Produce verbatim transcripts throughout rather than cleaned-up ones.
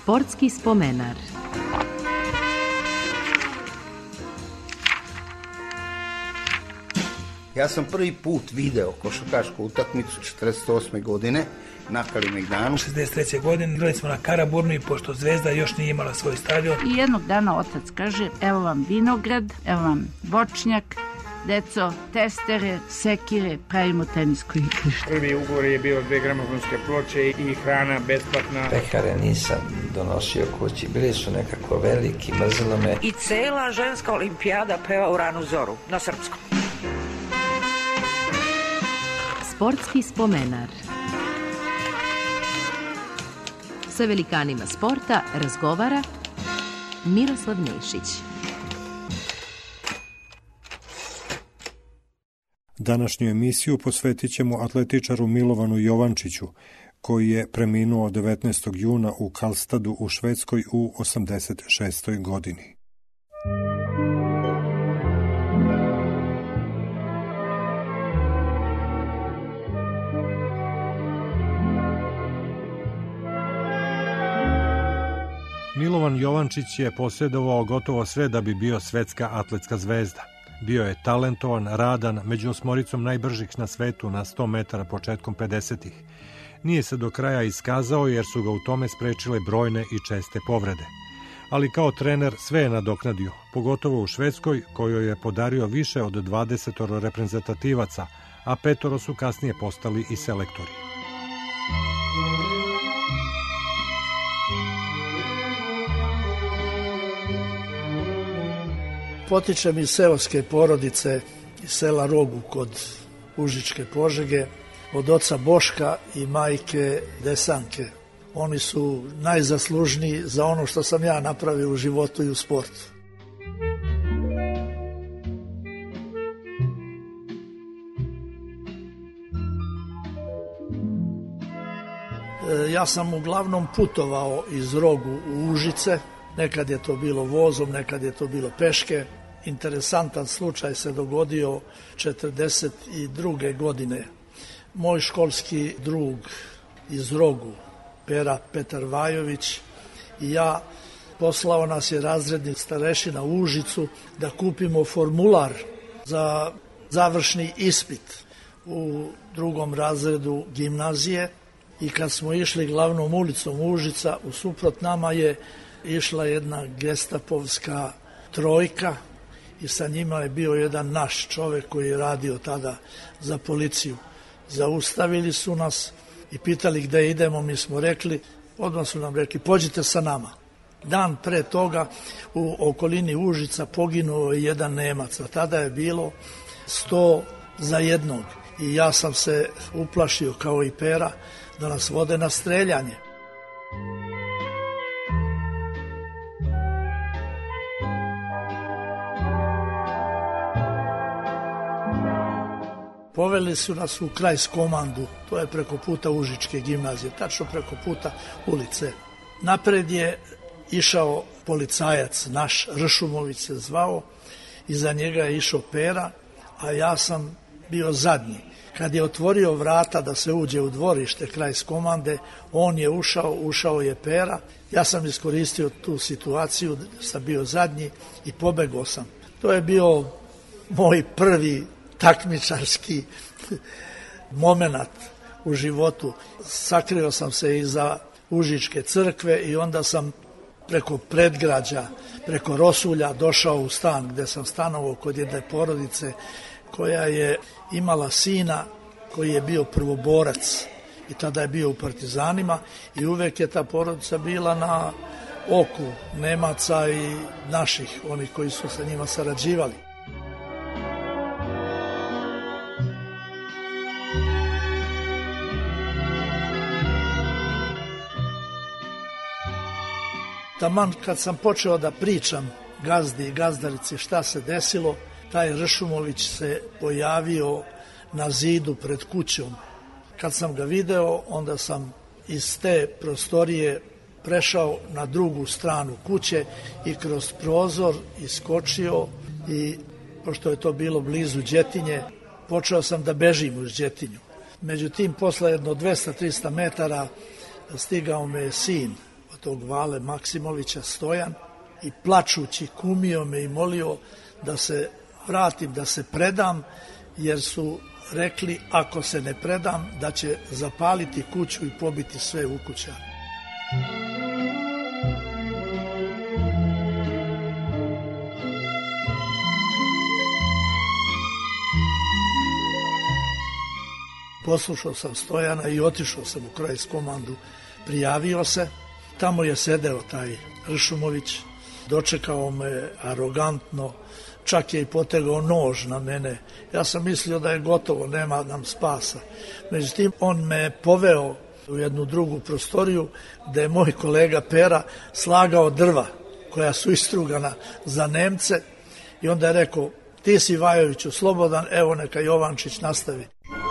Sportski spomenar. Ja sam prvi put video košarkašku utakmicu četrdeset osme godine na Kalemegdanu. šezdeset treće godine igrali smo na Karaburmi, i pošto Zvezda još nije imala svoj stadion. I jednog dana otac kaže, evo vam vinograd, evo vam voćnjak, deco, testere, sekire, pravimo tenisko igrište. Prvi ugovor je bio dve gramofonske ploče i hrana besplatna. Pekare nisam donosio kući, bili su nekako veliki, mrzilo me. I cela ženska olimpijada peva u ranu zoru, na srpskom. Sportski spomenar. Sa velikanima sporta razgovara Miroslav Nešić. Današnju emisiju posvetit ćemo atletičaru Milovanu Jovančiću, koji je preminuo devetnaestog juna u Karlstadu u Švedskoj u osamdeset šestoj godini. Milovan Jovančić je posjedovao gotovo sve da bi bio svetska atletska zvezda. Bio je talentovan, radan, među osmoricom najbržih na svetu na sto metara početkom pedesetih. Nije se do kraja iskazao jer su ga u tome sprečile brojne i česte povrede. Ali kao trener sve je nadoknadio, pogotovo u Švedskoj, kojoj je podario više od dvadesetoro reprezentativaca, a petoro su kasnije postali i selektori. Potičem iz seoske porodice iz sela Rogu kod Užičke Požege, od oca Boška i majke Desanke. Oni su najzaslužniji za ono što sam ja napravio u životu i u sportu. Ja sam uglavnom putovao iz Rogu u Užice. Nekad je to bilo vozom, nekad je to bilo peške. Interesantan slučaj se dogodio četrdeset druge godine. Moj školski drug iz Rogu, Pera Petar Vajović, i ja, poslao nas je razredni starešina u Užicu da kupimo formular za završni ispit u drugom razredu gimnazije. I kad smo išli glavnom ulicom Užica, usuprot nama je išla jedna gestapovska trojka i sa njima je bio jedan naš čovek koji je radio tada za policiju. Zaustavili su nas i pitali gde idemo, mi smo rekli, odmah su nam rekli, pođite sa nama. Dan pre toga u okolini Užica poginuo je jedan Nemac, a tada je bilo sto za jednog. I ja sam se uplašio kao i Pera da nas vode na streljanje. Poveli su nas u Krajskomandu, to je preko puta Užičke gimnazije, tačno preko puta ulice. Napred je išao policajac, naš Ršumović se zvao, iza njega je išao Pera, a ja sam bio zadnji. Kad je otvorio vrata da se uđe u dvorište Krajskomande, on je ušao, ušao je Pera. Ja sam iskoristio tu situaciju, sam bio zadnji i pobegao sam. To je bio moj prvi takmičarski momenat u životu. Sakrio sam se iza Užičke crkve i onda sam preko predgrađa, preko Rosulja došao u stan gde sam stanovao kod jedne porodice koja je imala sina koji je bio prvoborac i tada je bio u partizanima i uvek je ta porodica bila na oku Nemaca i naših, onih koji su sa njima sarađivali. Taman kad sam počeo da pričam gazdi i gazdarici šta se desilo, taj Ršumović se pojavio na zidu pred kućom. Kad sam ga video, onda sam iz te prostorije prešao na drugu stranu kuće i kroz prozor iskočio i, pošto je to bilo blizu Đetinje, počeo sam da bežim uz Đetinju. Međutim, posle jedno dvesta do trista metara stigao me je sin od tog Vale Maksimovića Stojan i plačući kumio me i molio da se vratim, da se predam, jer su rekli ako se ne predam da će zapaliti kuću i pobiti sve ukućane. Poslušao sam Stojana i otišao sam u Krajskomandu, prijavio se. Tamo je sedeo taj Ršumović, dočekao me arogantno, čak je i potegao nož na mene. Ja sam mislio da je gotovo, nema nam spasa. Međutim, on me poveo u jednu drugu prostoriju gde je moj kolega Pera slagao drva koja su istrugana za Nemce i onda je rekao, ti si Vajoviću slobodan, evo neka Jovančić nastavi.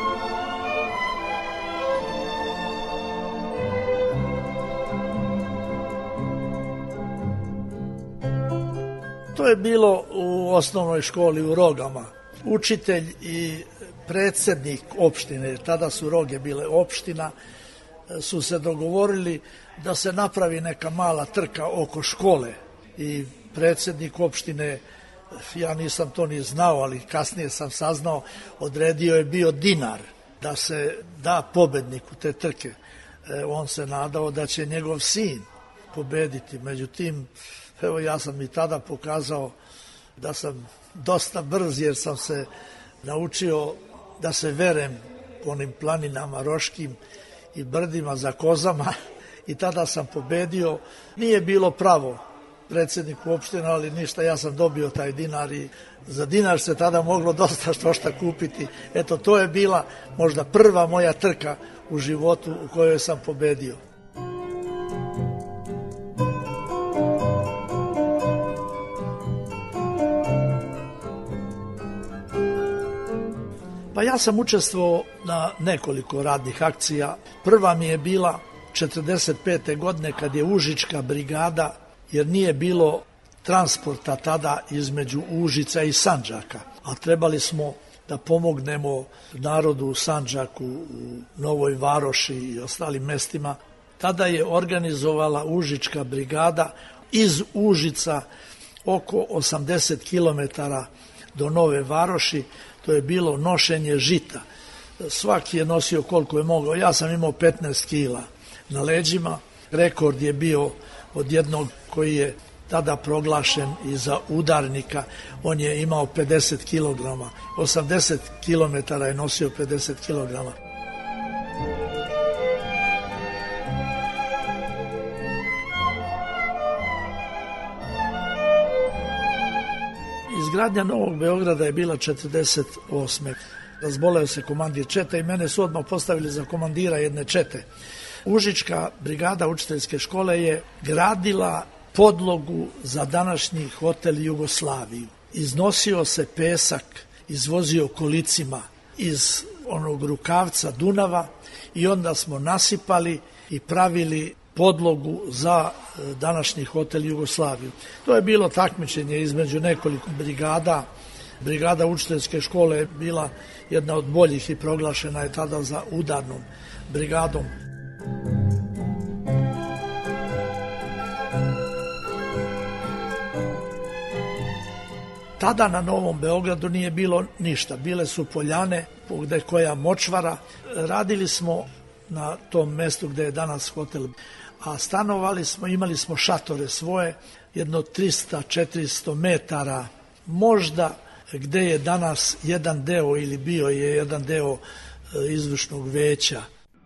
To je bilo u osnovnoj školi u Rogama. Učitelj i predsjednik opštine, tada su Roge bile opština, su se dogovorili da se napravi neka mala trka oko škole. I predsjednik opštine, ja nisam to ni znao, ali kasnije sam saznao, odredio je bio dinar da se da pobedniku te trke. On se nadao da će njegov sin pobediti, međutim, evo ja sam i tada pokazao da sam dosta brz jer sam se naučio da se verem onim planinama roškim i brdima za kozama i tada sam pobedio. Nije bilo pravo predsjedniku opštine, ali ništa, ja sam dobio taj dinar i za dinar se tada moglo dosta što šta kupiti. Eto, to je bila možda prva moja trka u životu u kojoj sam pobedio. Pa ja sam učestvovao na nekoliko radnih akcija. Prva mi je bila četrdeset pete godine kad je Užička brigada, jer nije bilo transporta tada između Užica i Sandžaka, a trebali smo da pomognemo narodu u Sandžaku, u Novoj Varoši i ostalim mestima. Tada je organizovala Užička brigada iz Užica oko osamdeset kilometara do Nove Varoši. To je bilo nošenje žita. Svaki je nosio koliko je mogao. Ja sam imao petnaest kila na leđima. Rekord je bio od jednog koji je tada proglašen i za udarnika. On je imao pedeset kilograma. osamdeset kilometara je nosio pedeset kilograma. Izgradnja Novog Beograda je bila četrdeset osme Razboleo se komandir čete i mene su odmah postavili za komandira jedne čete. Užička brigada učiteljske škole je gradila podlogu za današnji hotel Jugoslaviju. Iznosio se pesak, izvozio kolicima iz onog rukavca Dunava i onda smo nasipali i pravili podlogu za današnji hotel Jugoslaviju. To je bilo takmičenje između nekoliko brigada. Brigada učiteljske škole je bila jedna od boljih i proglašena je tada za udarnom brigadom. Tada na Novom Beogradu nije bilo ništa. Bile su poljane, gde koja močvara. Radili smo na tom mestu gde je danas hotel, a stanovali smo, imali smo šatore svoje, jedno trista do četiristo metara, možda gde je danas jedan deo ili bio je jedan deo izvršnog veća.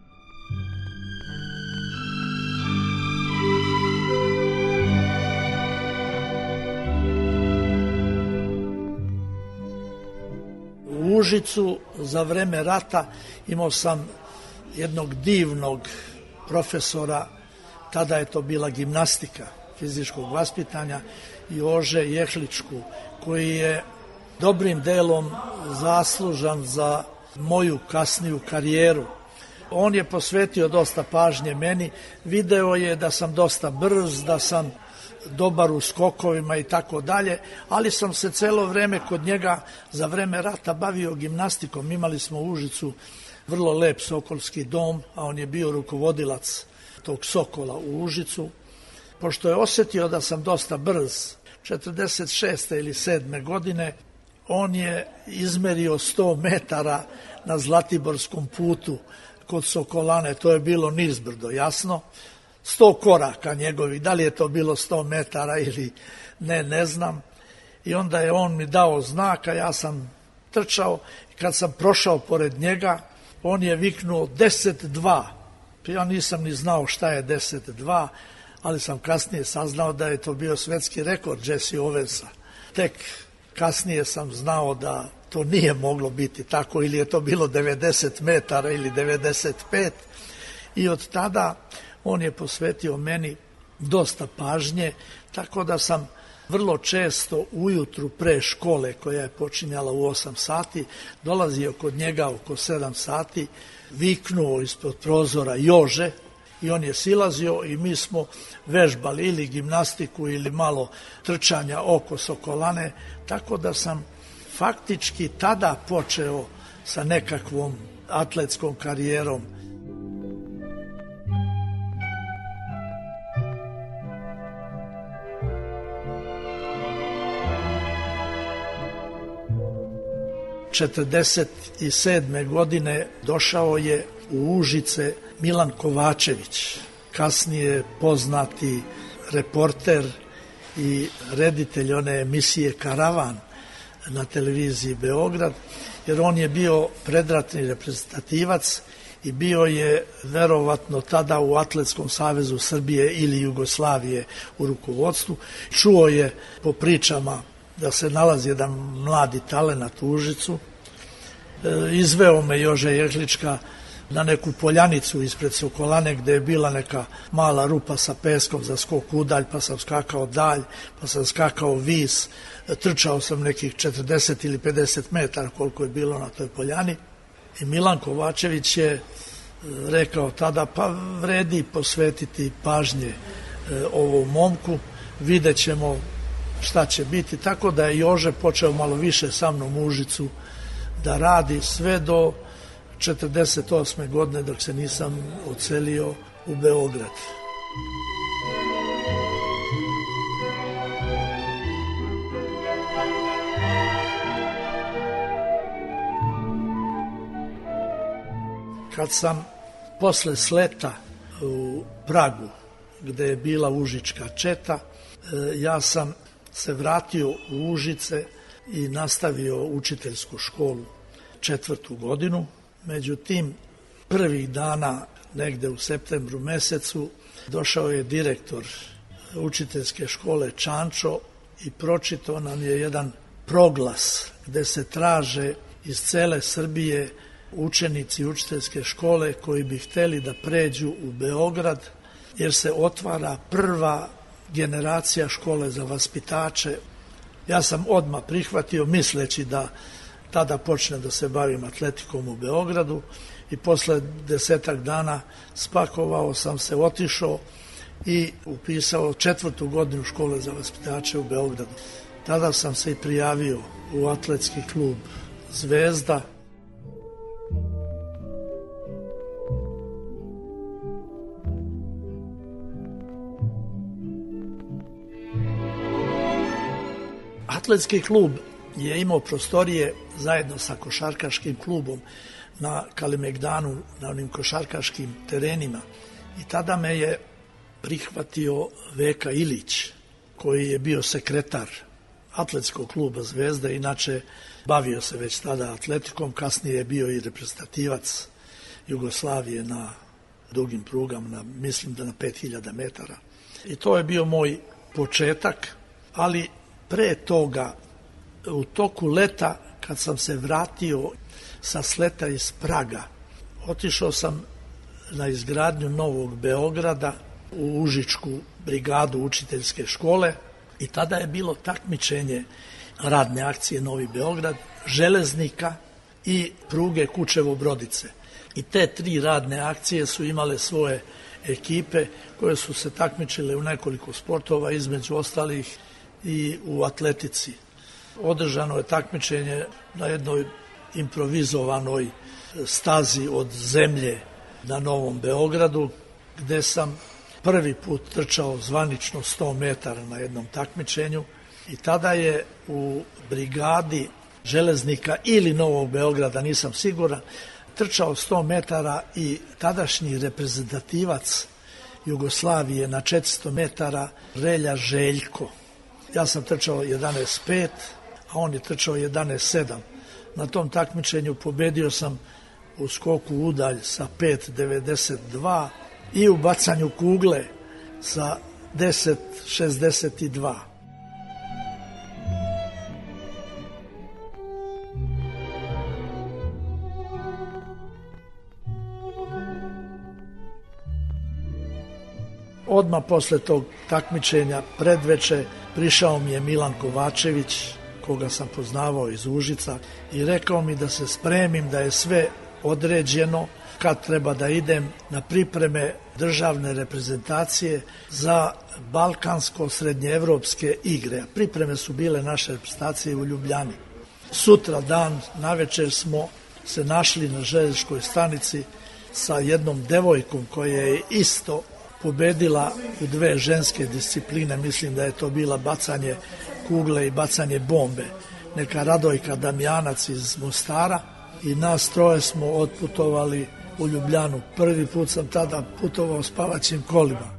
U Užicu za vreme rata imao sam jednog divnog profesora, tada je to bila gimnastika fizičkog vaspitanja, Jože Jehličku, koji je dobrim delom zaslužan za moju kasniju karijeru. On je posvetio dosta pažnje meni, video je da sam dosta brz, da sam dobar u skokovima i tako dalje, ali sam se celo vreme kod njega za vreme rata bavio gimnastikom. Imali smo u Užicu vrlo lep sokolski dom, a on je bio rukovodilac tog Sokola u Užicu. pošto je osjetio da sam dosta brz, četrdeset šeste ili sedme godine, on je izmerio sto metara na Zlatiborskom putu kod Sokolane, to je bilo nizbrdo, jasno, sto koraka njegovih, da li je to bilo sto metara ili ne, ne znam. I onda je on mi dao znak, a ja sam trčao i kad sam prošao pored njega, on je viknuo deset dva. Ja nisam ni znao šta je deset dva, ali sam kasnije saznao da je to bio svetski rekord Jesse Owensa. Tek kasnije sam znao da to nije moglo biti tako, ili je to bilo devedeset metara ili devedeset pet. I od tada on je posvetio meni dosta pažnje, tako da sam vrlo često ujutru pre škole, koja je počinjala u osam sati, dolazio kod njega oko sedam sati, viknuo ispod prozora Jože, i on je silazio i mi smo vežbali ili gimnastiku ili malo trčanja oko Sokolane, tako da sam faktički tada počeo sa nekakvom atletskom karijerom. četrdeset sedme godine došao je u Užice Milan Kovačević, kasnije poznati reporter i reditelj one emisije Karavan na televiziji Beograd, jer on je bio predratni reprezentativac i bio je verovatno tada u Atletskom savezu Srbije ili Jugoslavije u rukovodstvu. Čuo je po pričama da se nalazi jedan mladi talenat u Užicu. Izveo me Jože Jehlička na neku poljanicu ispred Sokolane, gde je bila neka mala rupa sa peskom za skok udalj, pa sam skakao dalj, pa sam skakao vis, trčao sam nekih četrdeset ili pedeset metara koliko je bilo na toj poljani. I Milan Kovačević je rekao tada, pa vredi posvetiti pažnje ovom momku, vidjet ćemo šta će biti, tako da je Jože počeo malo više sa mnom u Užicu da radi sve do četrdeset osme godine, dok se nisam odselio u Beograd. Kad sam posle sleta u Pragu, gde je bila Užička četa, ja sam se vratio u Užice i nastavio učiteljsku školu četvrtu godinu. Međutim, prvih dana, negde u septembru mesecu, došao je direktor učiteljske škole Čančo i pročitao nam je jedan proglas gde se traže iz cele Srbije učenici učiteljske škole koji bi hteli da pređu u Beograd, jer se otvara prva generacija škole za vaspitače. Ja sam odmah prihvatio, misleći da tada počne da se bavim atletikom u Beogradu, i posle desetak dana spakovao sam se, otišao i upisao četvrtu godinu škole za vaspitače u Beogradu. Tada sam se i prijavio u atletski klub Zvezda. Atletski klub je imao prostorije zajedno sa košarkaškim klubom na Kalemegdanu, na onim košarkaškim terenima. I tada me je prihvatio Veka Ilić, koji je bio sekretar atletskog kluba Zvezda, inače bavio se već tada atletikom, kasnije je bio i reprezentativac Jugoslavije na dugim prugama, na, mislim da na pet hiljada metara. I to je bio moj početak, ali pre toga, u toku leta, kad sam se vratio sa sleta iz Praga, otišao sam na izgradnju Novog Beograda u Užičku brigadu učiteljske škole i tada je bilo takmičenje radne akcije Novi Beograd, Železnika i pruge Kučevo-Brodice. I te tri radne akcije su imale svoje ekipe koje su se takmičile u nekoliko sportova, između ostalih i u atletici. Održano je takmičenje na jednoj improvizovanoj stazi od zemlje na Novom Beogradu, gde sam prvi put trčao zvanično sto metara na jednom takmičenju i tada je u brigadi Železnika ili Novog Beograda, nisam siguran, trčao sto metara i tadašnji reprezentativac Jugoslavije na četiristo metara Relja Željko. Ja sam trčao jedanaest pet, a on je trčao jedanaest sedam. Na tom takmičenju pobedio sam u skoku udalj sa pet devedeset dva i u bacanju kugle sa deset šezdeset dva. Odmah posle tog takmičenja predveče prišao mi je Milan Kovačević, koga sam poznavao iz Užica, i rekao mi da se spremim, da je sve određeno, kad treba da idem na pripreme državne reprezentacije za balkansko-srednjeevropske igre. Pripreme su bile naše reprezentacije u Ljubljani. Sutra dan, navečer, smo se našli na željezničkoj stanici sa jednom devojkom koja je isto pobedila u dve ženske discipline, mislim da je to bila bacanje kugle i bacanje bombe. Neka Radojka Damjanac iz Mostara, i nas troje smo otputovali u Ljubljanu. Prvi put sam tada putovao spavaćim kolima.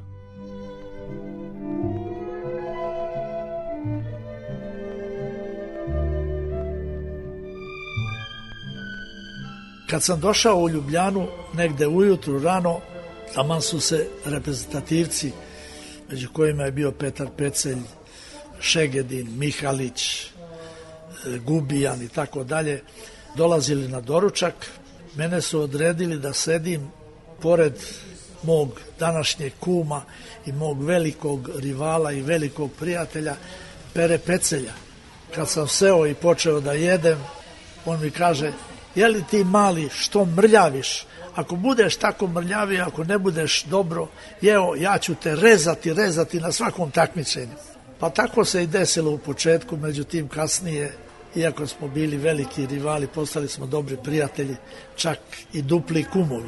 Kad sam došao u Ljubljanu, negde ujutru rano, taman su se reprezentativci, među kojima je bio Petar Pecelj, Šegedin, Mihalić, Gubijan i tako dalje, dolazili na doručak. Mene su odredili da sedim pored mog današnjeg kuma i mog velikog rivala i velikog prijatelja Pere Pecelja. Kad sam seo i počeo da jedem, on mi kaže: je li ti mali što mrljaviš? Ako budeš tako mrljavi, ako ne budeš dobro, evo, ja ću te rezati, rezati na svakom takmičenju. Pa tako se i desilo u početku, međutim kasnije, iako smo bili veliki rivali, postali smo dobri prijatelji, čak i dupli kumovi.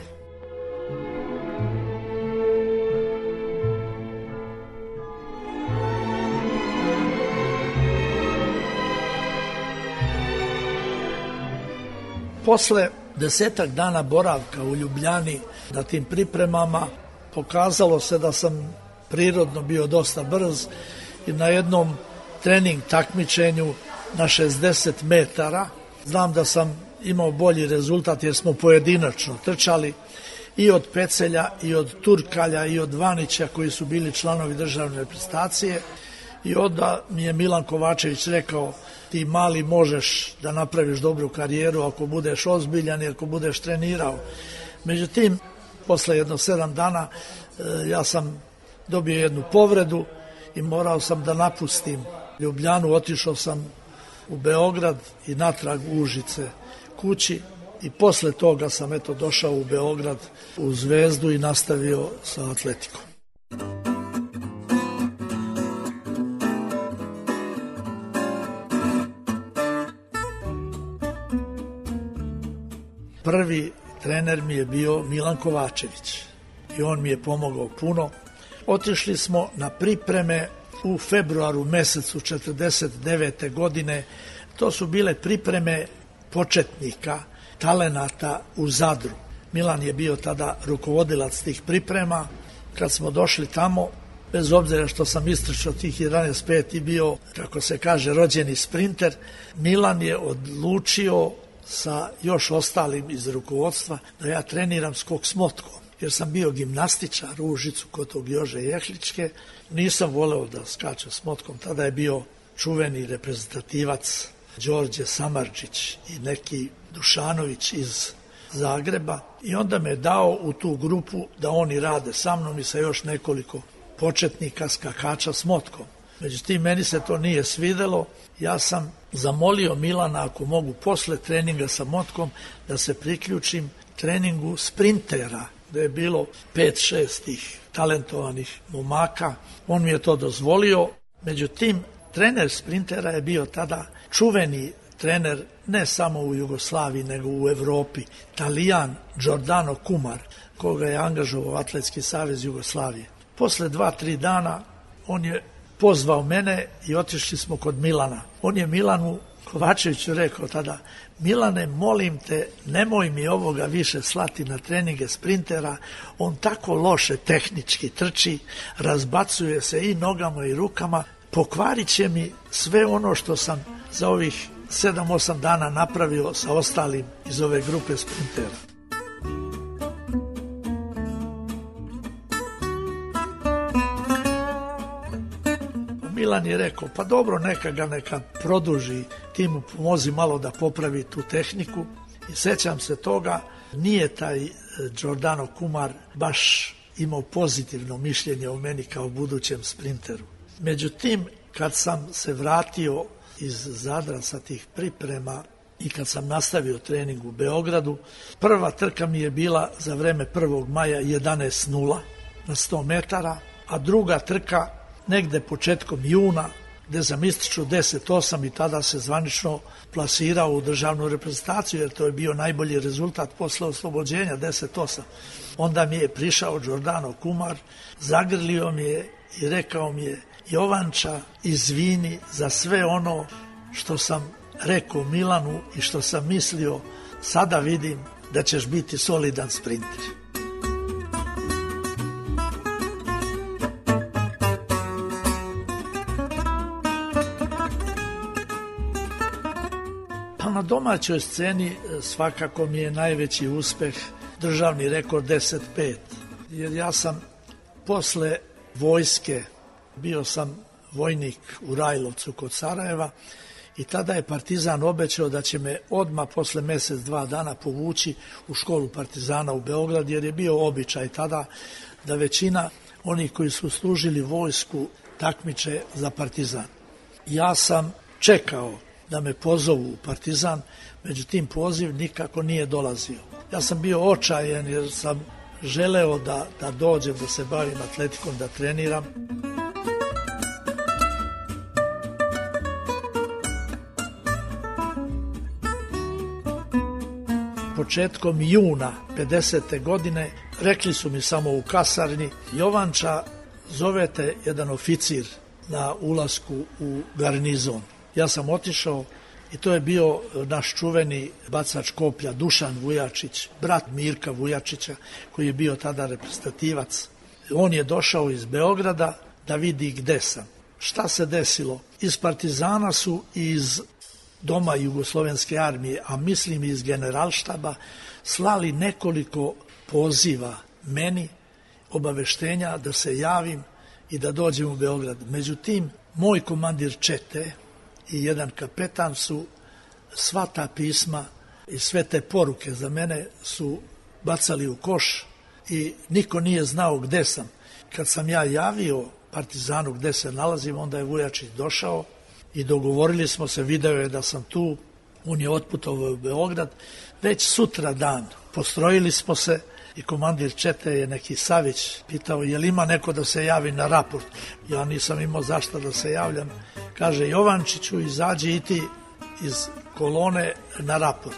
Posle desetak dana boravka u Ljubljani na tim pripremama, pokazalo se da sam prirodno bio dosta brz i na jednom trening takmičenju na šezdeset metara, znam da sam imao bolji rezultat jer smo pojedinačno trčali i od Pecelja i od Turkalja i od Vanića, koji su bili članovi državne reprezentacije, i onda mi je Milan Kovačević rekao: ti mali možeš da napraviš dobru karijeru ako budeš ozbiljan i ako budeš trenirao. Međutim, posle jedno sedam dana ja sam dobio jednu povredu i morao sam da napustim Ljubljanu. Otišao sam u Beograd i natrag u Užice kući i posle toga sam eto došao u Beograd u Zvezdu i nastavio sa atletikom. Prvi trener mi je bio Milan Kovačević i on mi je pomogao puno. Otišli smo na pripreme u februaru mesecu četrdeset devete godine. To su bile pripreme početnika, talenata u Zadru. Milan je bio tada rukovodilac tih priprema. Kad smo došli tamo, bez obzira što sam istrčao tih jedanaest pet i bio, kako se kaže, rođeni sprinter, Milan je odlučio sa još ostalim iz rukovodstva da ja treniram skok s motkom, jer sam bio gimnastičar u Užicu kod tog Jože Jehličke. Nisam voleo da skačem s motkom, tada je bio čuveni reprezentativac Đorđe Samardžić i neki Dušanović iz Zagreba, i onda me dao u tu grupu da oni rade sa mnom i sa još nekoliko početnika skakača s motkom. Međutim, meni se to nije svidelo. Ja sam zamolio Milana ako mogu posle treninga sa motkom da se priključim treningu sprintera, da je bilo pet šest tih talentovanih momaka. On mi je to dozvolio. Međutim, trener sprintera je bio tada čuveni trener ne samo u Jugoslaviji nego u Evropi, Talijan Giordano Kumar, koga je angažovao Atletski savez Jugoslavije. Posle dva, tri dana on je pozvao mene i otišli smo kod Milana. On je Milanu Kovačeviću rekao tada: Milane, molim te, nemoj mi ovoga više slati na treninge sprintera, on tako loše tehnički trči, razbacuje se i nogama i rukama, pokvarit će mi sve ono što sam za ovih sedam osam dana napravio sa ostalim iz ove grupe sprintera. Milan je rekao: pa dobro, neka ga neka produži, ti mu pomozi malo da popravi tu tehniku. I sećam se toga, nije taj Giordano Kumar baš imao pozitivno mišljenje o meni kao budućem sprinteru. Međutim, kad sam se vratio iz Zadra sa tih priprema i kad sam nastavio trening u Beogradu, prva trka mi je bila za vreme prvog maja jedanaest nula na sto metara, a druga trka negde početkom juna, gde sam ističao deset osam i tada se zvanično plasirao u državnu reprezentaciju, jer to je bio najbolji rezultat posle oslobođenja, deset osam. Onda mi je prišao Giordano Kumar, zagrlio mi je i rekao mi je: Jovanča, izvini za sve ono što sam rekao Milanu i što sam mislio, sada vidim da ćeš biti solidan sprinter. Pa na domaćoj sceni svakako mi je najveći uspeh državni rekord deset pet, jer ja sam posle vojske, bio sam vojnik u Rajlovcu kod Sarajeva, i tada je Partizan obećao da će me odmah posle mesec, dva dana povući u školu Partizana u Beograd, jer je bio običaj tada da većina onih koji su služili vojsku takmiče za Partizan. Ja sam čekao da me pozovu u Partizan, međutim poziv nikako nije dolazio. Ja sam bio očajan jer sam želeo da, da dođem, da se bavim atletikom, da treniram. Početkom juna pedesete godine rekli su mi samo u kasarni: Jovanča, zovete jedan oficir na ulasku u garnizon. Ja sam otišao i to je bio naš čuveni bacač koplja Dušan Vujačić, brat Mirka Vujačića, koji je bio tada reprezentativac. On je došao iz Beograda da vidi gde sam. Šta se desilo? Iz Partizana su i iz Doma Jugoslovenske armije, a mislim i iz Generalštaba, slali nekoliko poziva meni, obaveštenja da se javim i da dođem u Beograd. Međutim, moj komandir čete i jedan kapetan su sva ta pisma i sve te poruke za mene su bacali u koš i niko nije znao gde sam. Kad sam ja javio Partizanu gde se nalazim, onda je Vujačić došao i dogovorili smo se, video je da sam tu, on je otputovao u Beograd. Već sutra dan postrojili smo se i komandir čete je neki Savić pitao: je li ima neko da se javi na raport? Ja nisam imao zašto da se javljam. Kaže: Jovančiću, izađi i ti iz kolone na raport.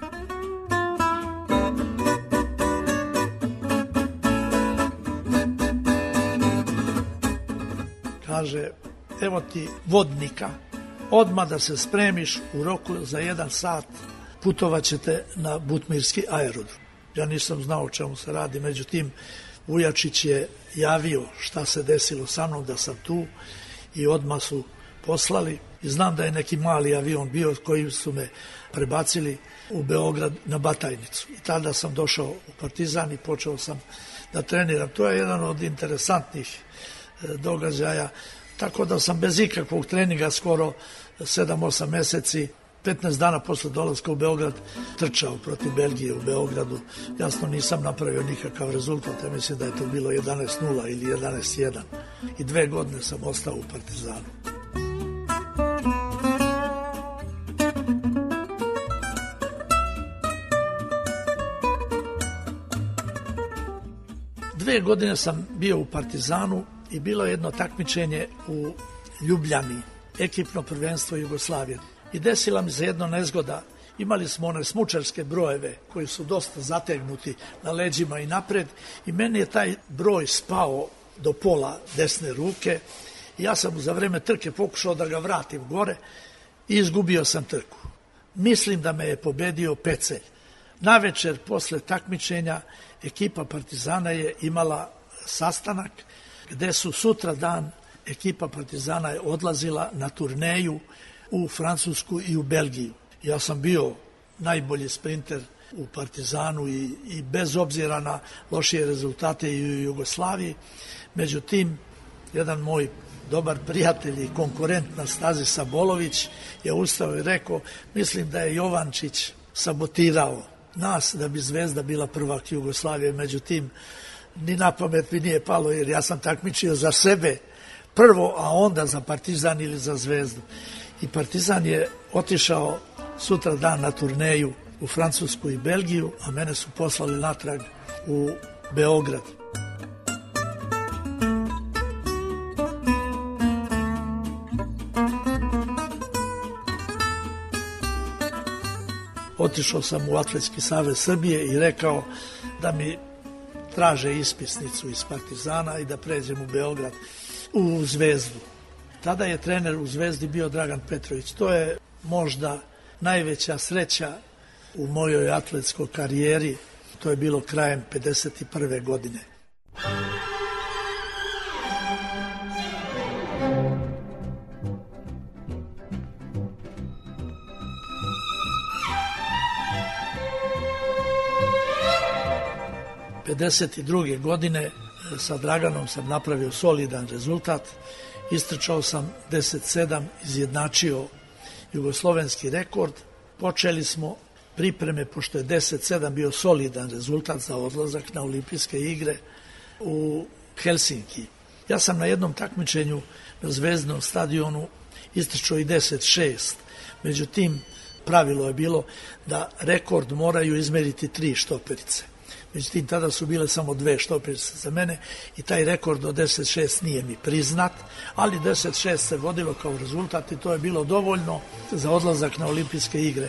Kaže: evo ti vodnika, odmah da se spremiš, u roku za jedan sat putovat ćete na Butmirski aerodrom. Ja nisam znao o čemu se radi, međutim Vujačić je javio šta se desilo sa mnom, da sam tu, i odmah su poslali. I znam da je neki mali avion bio koji su me prebacili u Beograd na Batajnicu. I tada sam došao u Partizan i počeo sam da treniram. To je jedan od interesantnih događaja, tako da sam bez ikakvog treninga skoro sedam osam meseci, petnaest dana posle dolaska u Beograd, trčao protiv Belgije u Beogradu. Jasno, nisam napravio nikakav rezultat, ja mislim da je to bilo jedanaest nula ili jedanaest jedan. I dve godine sam ostao u Partizanu. Dve godine sam bio u Partizanu i bilo je jedno takmičenje u Ljubljani, ekipno prvenstvo Jugoslavije. I desila mi se jedna nezgoda. Imali smo one smučarske brojeve koji su dosta zategnuti na leđima i napred, i meni je taj broj spao do pola desne ruke. Ja sam za vreme trke pokušao da ga vratim gore i izgubio sam trku. Mislim da me je pobedio Pecelj. Navečer posle takmičenja ekipa Partizana je imala sastanak gde su sutra dan ekipa Partizana je odlazila na turneju u Francusku i u Belgiju. Ja sam bio najbolji sprinter u Partizanu i, i bez obzira na lošije rezultate i u Jugoslaviji. Međutim, jedan moj dobar prijatelj i konkurent na stazi Sabolović je ustao i rekao, mislim da je Jovančić sabotirao nas da bi Zvezda bila prvak Jugoslavije. Međutim, ni na pamet mi nije palo jer ja sam takmičio za sebe prvo, a onda za Partizan ili za Zvezdu. I Partizan je otišao sutra dan na turneju u Francusku i Belgiju, a mene su poslali natrag u Beograd. Otišao sam u Atletski savez Srbije i rekao da mi traže ispisnicu iz Partizana i da pređem u Beograd, u Zvezdu. Tada je trener u Zvezdi bio Dragan Petrović. To je možda najveća sreća u mojoj atletskoj karijeri. To je bilo krajem pedeset prve godine. pedeset druge godine sa Draganom sam napravio solidan rezultat. Istrčao sam deset sedam, izjednačio jugoslovenski rekord. Počeli smo pripreme, pošto je deset sedam bio solidan rezultat za odlazak na olimpijske igre u Helsinki. Ja sam na jednom takmičenju na Zvezdnom stadionu istrčao i deset šest. Međutim, pravilo je bilo da rekord moraju izmeriti tri štoperice. Međutim, tada su bile samo dve štoperice za mene i taj rekord od deset šest nije mi priznat, ali deset šest se vodilo kao rezultat i to je bilo dovoljno za odlazak na olimpijske igre.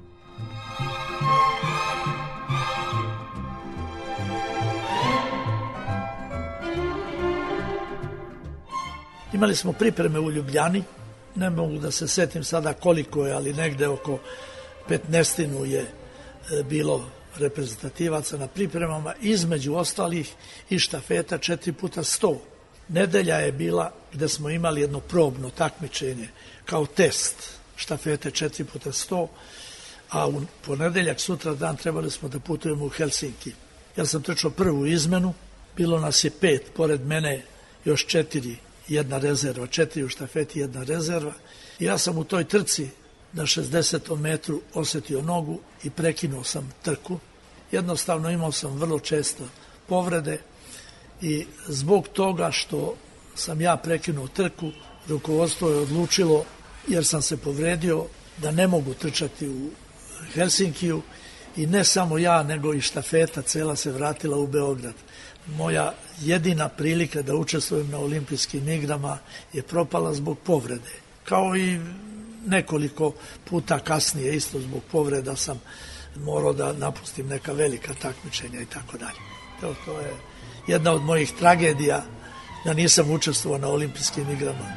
Imali smo pripreme u Ljubljani, ne mogu da se setim sada koliko je, ali negde oko petnaestinu je bilo reprezentativaca na pripremama, između ostalih i štafeta četiri puta sto. Nedelja je bila gde smo imali jedno probno takmičenje kao test štafete četiri puta sto, a u ponedeljak sutra dan trebali smo da putujemo u Helsinki. Ja sam trčao prvu izmenu, bilo nas je pet, pored mene još četiri, jedna rezerva, četiri u štafeti, jedna rezerva. I ja sam u toj trci na šezdesetom metru osetio nogu i prekinuo sam trku. Jednostavno imao sam vrlo često povrede i zbog toga što sam ja prekinuo trku, rukovodstvo je odlučilo, jer sam se povredio, da ne mogu trčati u Helsinkiju i ne samo ja, nego i štafeta cela se vratila u Beograd. Moja jedina prilika da učestvujem na olimpijskim igrama je propala zbog povrede. Kao i nekoliko puta kasnije, isto zbog povreda sam morao da napustim neka velika takmičenja i tako dalje. Evo, to je jedna od mojih tragedija da nisam učestvovao na olimpijskim igrama.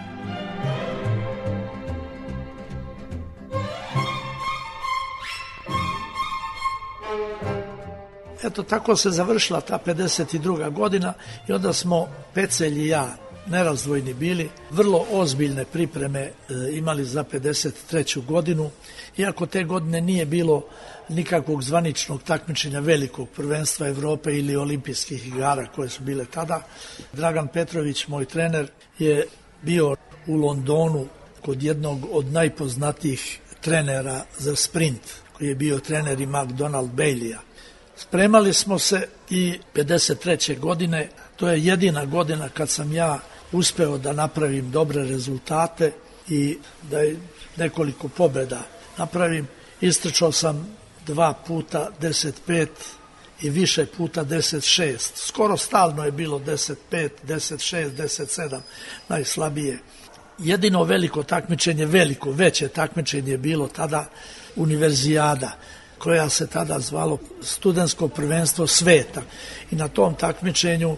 Eto, tako se završila ta pedeset druga godina i onda smo Pecelj i ja nerazdvojni bili, vrlo ozbiljne pripreme e, imali za pedeset treću godinu, iako te godine nije bilo nikakvog zvaničnog takmičenja velikog prvenstva Evrope ili olimpijskih igara koje su bile tada. Dragan Petrović, moj trener, je bio u Londonu kod jednog od najpoznatijih trenera za sprint, koji je bio trener i McDonald Bailey-a. Spremali smo se i pedeset treće godine, to je jedina godina kad sam ja uspeo da napravim dobre rezultate i da nekoliko pobjeda napravim. Istrčao sam dva puta deset pet i više puta deset šest. Skoro stalno je bilo deset pet, deset šest, deset sedam, najslabije. Jedino veliko takmičenje, veliko, veće takmičenje je bilo tada Univerzijada, koja se tada zvalo studentsko prvenstvo sveta. I na tom takmičenju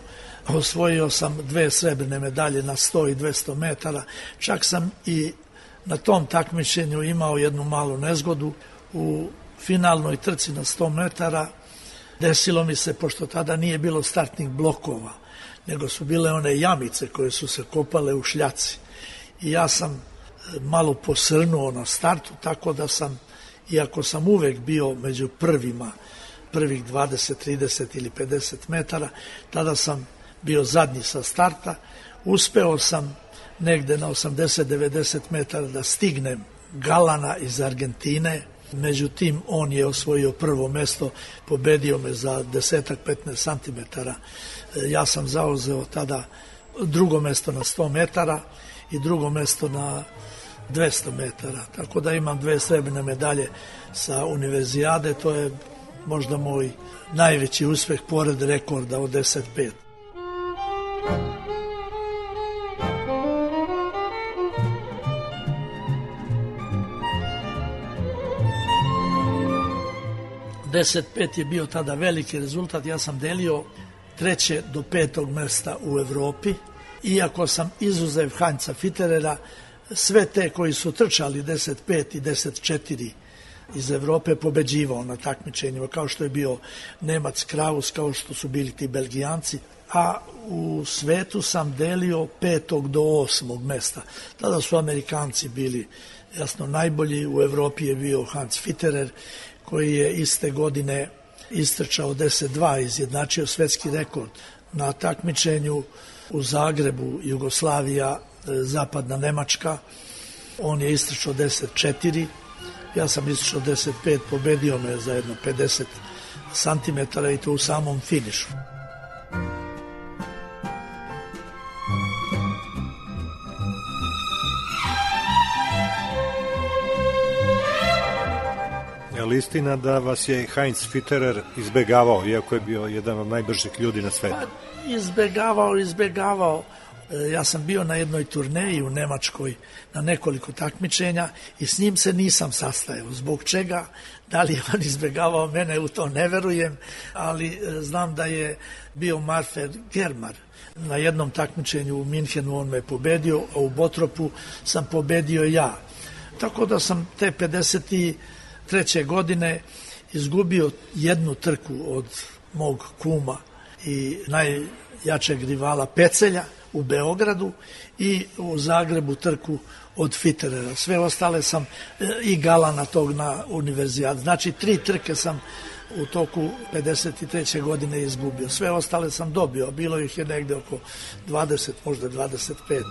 osvojio sam dve srebrne medalje na sto i dvesta metara, čak sam i na tom takmičenju imao jednu malu nezgodu. U finalnoj trci na sto metara desilo mi se, pošto tada nije bilo startnih blokova, nego su bile one jamice koje su se kopale u šljaci. I ja sam malo posrnuo na startu, tako da sam, iako sam uvek bio među prvima, prvih dvadeset, trideset ili pedeset metara, tada sam bio zadnji sa starta. Uspeo sam negde na osamdeset do devedeset metara da stignem Galana iz Argentine. Međutim, on je osvojio prvo mesto, pobedio me za desetak, petnaest santimetara. Ja sam zauzeo tada drugo mesto na sto metara i drugo mesto na dvesta metara. Tako da imam dve srebrne medalje sa univerzijade. To je možda moj najveći uspeh pored rekorda od deset pet. deset pet je bio tada veliki rezultat. Ja sam delio treće do petog mesta u Evropi. Iako sam izuzev Heinza Fitterera, sve te koji su trčali deset pet i deset četiri iz Evrope pobeđivao na takmičenjima, kao što je bio Nemac Kraus, kao što su bili ti Belgijanci, a u svetu sam delio petog do osmog mesta. Tada su Amerikanci bili jasno najbolji, u Evropi je bio Heinz Fitterer, koji je iste godine istrčao deset dva, izjednačio svetski rekord na takmičenju u Zagrebu, Jugoslavija, zapadna Nemačka. On je istrčao deset četiri, ja sam istrčao deset pet, pobedio me za jedno pedeset santimetara i to u samom finišu. Je li istina da vas je Heinz Fitterer izbegavao, iako je bio jedan od najbržih ljudi na svetu? Pa, izbegavao, izbegavao. Ja sam bio na jednoj turneji u Nemačkoj na nekoliko takmičenja i s njim se nisam sastajao. Zbog čega? Da li je on izbegavao mene, u to ne verujem, ali znam da je bio Marfer Germar. Na jednom takmičenju u Minhenu on me pobedio, a u Botropu sam pobedio ja. Tako da sam te pedeset treće godine izgubio jednu trku od mog kuma i najjačeg rivala Pecelja u Beogradu i u Zagrebu trku od Fitterera. Sve ostale sam i Galana tog na univerzijad. Znači tri trke sam u toku pedeset treće godine izgubio. Sve ostale sam dobio. Bilo ih je negde oko dvadeset, možda dvadeset pet.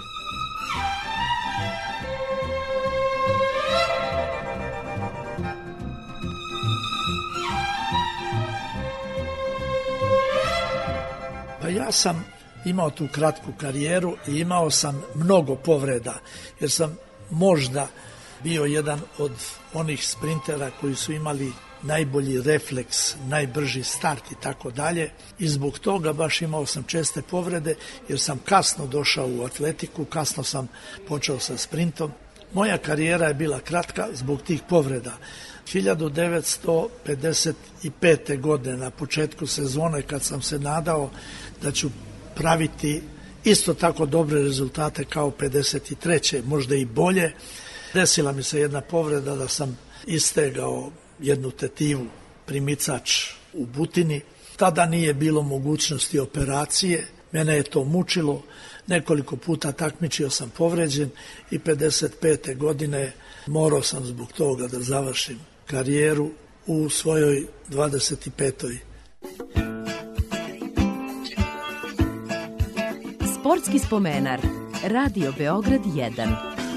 Pa ja sam imao tu kratku karijeru i imao sam mnogo povreda, jer sam možda bio jedan od onih sprintera koji su imali najbolji refleks, najbrži start i tako dalje. I zbog toga baš imao sam česte povrede, jer sam kasno došao u atletiku, kasno sam počeo sa sprintom. Moja karijera je bila kratka zbog tih povreda. hiljadu devetsto pedeset pete. godine, na početku sezone, kad sam se nadao da ću praviti isto tako dobre rezultate kao pedeset treće. možda i bolje, desila mi se jedna povreda da sam istegao jednu tetivu, primicač u butini. Tada nije bilo mogućnosti operacije, mene je to mučilo, nekoliko puta takmičio sam povređen i pedeset pete. godine morao sam zbog toga da završim karijeru u svojoj dvadeset petoj. Sportski spomenar. Radio Beograd jedan.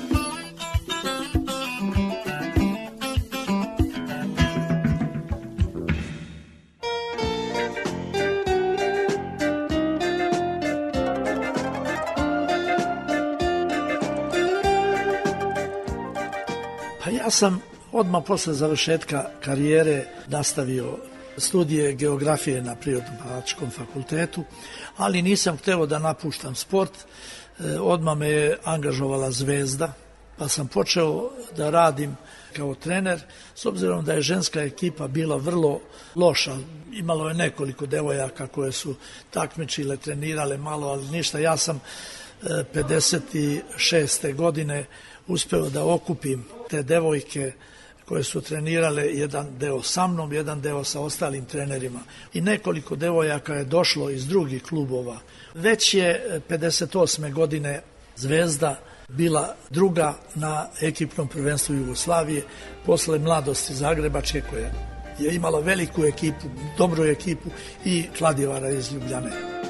Pa ja sam odmah posle završetka karijere nastavio studije geografije na Prirodno-pravničkom fakultetu, ali nisam hteo da napuštam sport. Odmah me je angažovala Zvezda, pa pa sam počeo da radim kao trener, s obzirom da je ženska ekipa bila vrlo loša. Imalo je nekoliko devojaka koje su takmičile, trenirale malo, ali ništa. Ja sam pedeset šeste godine uspeo da okupim te devojke koje su trenirale, jedan deo sa mnom, jedan deo sa ostalim trenerima. I nekoliko devojaka je došlo iz drugih klubova. Već je pedeset osme godine Zvezda bila druga na ekipnom prvenstvu Jugoslavije, posle Mladosti Zagrebačke koja je imala veliku ekipu, dobru ekipu i Kladivara iz Ljubljane.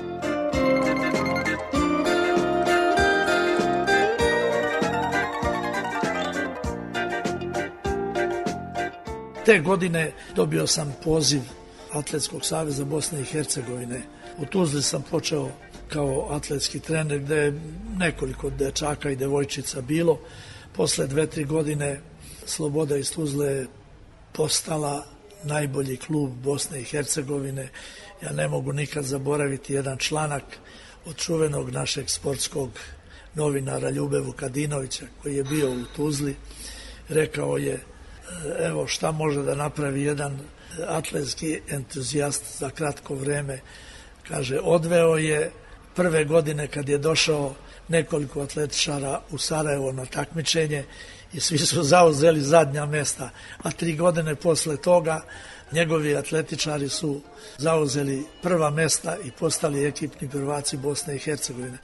Te godine dobio sam poziv Atletskog saveza Bosne i Hercegovine. U Tuzli sam počeo kao atletski trener, gde je nekoliko dečaka i devojčica bilo. Posle dve, tri godine Sloboda iz Tuzle je postala najbolji klub Bosne i Hercegovine. Ja ne mogu nikad zaboraviti jedan članak od čuvenog našeg sportskog novinara Ljube Vukadinovića, koji je bio u Tuzli. Rekao je, evo šta može da napravi jedan atletski entuzijast za kratko vreme. Kaže, odveo je prve godine kad je došao nekoliko atletičara u Sarajevo na takmičenje i svi su zauzeli zadnja mesta, a tri godine posle toga njegovi atletičari su zauzeli prva mesta i postali ekipni prvaci Bosne i Hercegovine.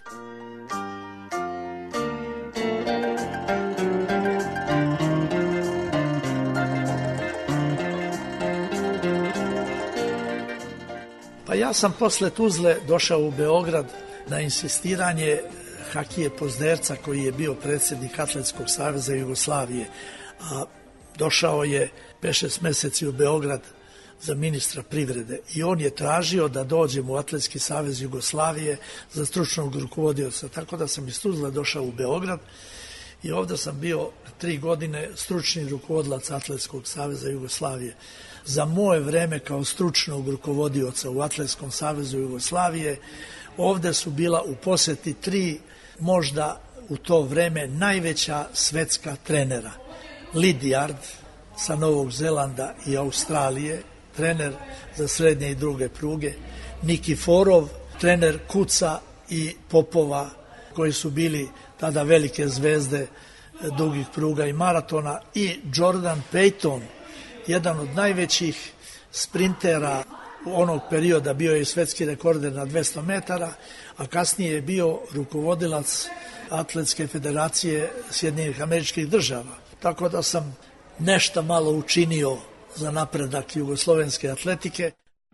Pa ja sam posle Tuzle došao u Beograd na insistiranje Hakije Pozderca, koji je bio predsjednik Atletskog saveza Jugoslavije, a došao je pet šest meseci u Beograd za ministra privrede i on je tražio da dođem u Atletski savez Jugoslavije za stručnog rukovodioca, tako da sam iz Tuzle došao u Beograd i ovde sam bio tri godine stručni rukovodilac Atletskog saveza Jugoslavije. Za moje vreme kao stručnog rukovodioca u Atletskom savezu Jugoslavije ovde su bila u poseti tri, možda u to vreme najveća svetska trenera. Lidijard sa Novog Zelanda i Australije, trener za srednje i druge pruge, Nikiforov, trener Kuca i Popova, koji su bili tada velike zvezde dugih pruga i maratona, i Jordan Payton, jedan od najvećih sprintera onog perioda, bio je svetski rekorder na dvesta metara, a kasnije je bio rukovodilac Atletske federacije Sjedinjenih Američkih Država. Tako da sam nešto malo učinio za napredak jugoslovenske atletike.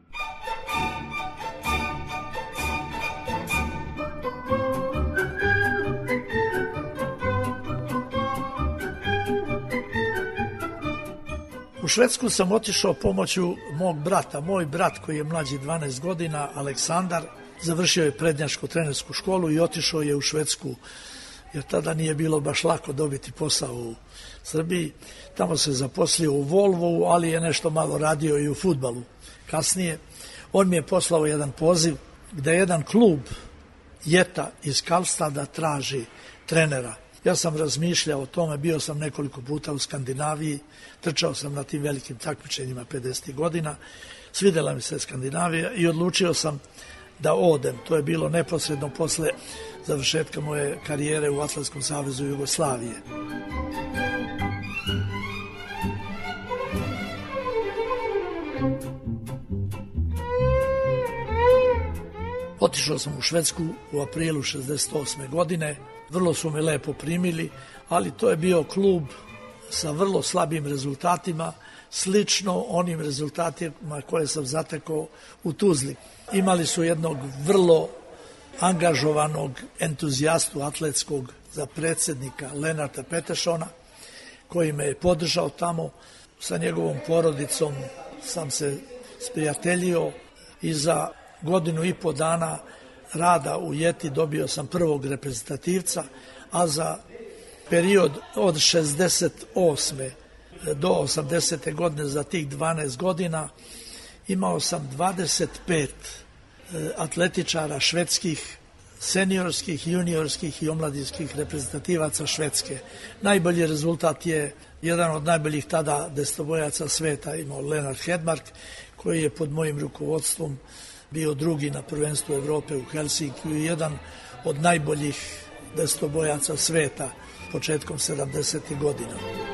U Švedsku sam otišao pomoću mog brata. Moj brat, koji je mlađi dvanaest godina, Aleksandar, završio je prednjačku trenersku školu i otišao je u Švedsku, jer tada nije bilo baš lako dobiti posao u Srbiji. Tamo se zaposlio u Volvovu, ali je nešto malo radio i u fudbalu. Kasnije on mi je poslao jedan poziv gde jedan klub Jeta iz Karlstada traži trenera. Ja sam razmišljao o tome, bio sam nekoliko puta u Skandinaviji, trčao sam na tim velikim takmičenjima pedesetih godina, svidela mi se Skandinavija i odlučio sam da odem. To je bilo neposredno posle završetka moje karijere u Atletskom savezu Jugoslavije. Otišao sam u Švedsku u aprilu šezdeset osme godine, vrlo su me lepo primili, ali to je bio klub sa vrlo slabim rezultatima, slično onim rezultatima koje sam zatekao u Tuzli. Imali su jednog vrlo angažovanog entuzijastu atletskog za predsjednika Lenarta Petešona, koji me je podržao tamo. Sa njegovom porodicom sam se sprijateljio i za godinu i po dana rada u Jeti dobio sam prvog reprezentativca, a za period od šezdeset osme do osamdesete godine, za tih dvanaest godina, imao sam dvadeset pet atletičara švedskih seniorskih, juniorskih i omladinskih reprezentativaca Švedske. Najbolji rezultat je jedan od najboljih tada destobojaca sveta imao Lennart Hedmark, koji je pod mojim rukovodstvom bio drugi na prvenstvu Evrope u Helsinkiju i jedan od najboljih destobojaca sveta početkom sedamdesetih godina.